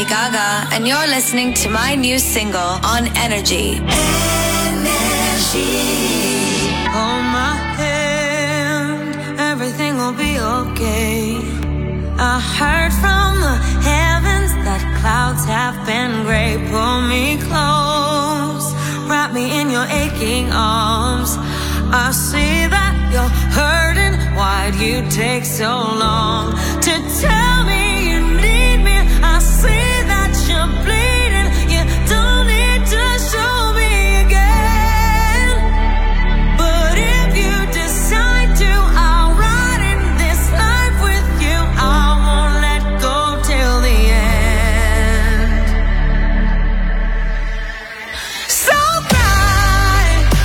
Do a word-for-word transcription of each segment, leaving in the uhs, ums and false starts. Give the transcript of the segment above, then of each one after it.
Gaga, and you're listening to my new single on Energy. Energy. Hold my hand, everything will be okay. I heard from the heavens that clouds have been gray. Pull me close, wrap me in your aching arms. I see that you're hurting. Why'd you take so long to tell me you need me? I see that you're bleeding. You don't need to show me again. But if you decide to, I'll ride in this life with you. I won't let go till the end. So cry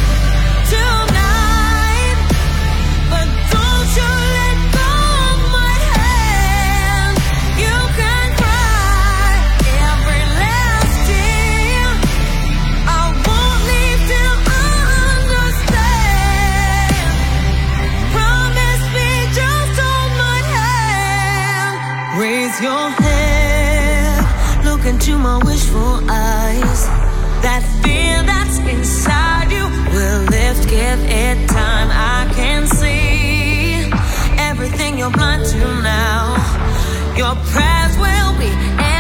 tonight, but don't you let go of my hand. You can cry every last tear. I won't leave till I understand. Promise me, just hold my hand. Raise your head, look into my wishful eyes. That fear that's inside you will lift, give it time. I can see everything you're blind to now. Your prayers will be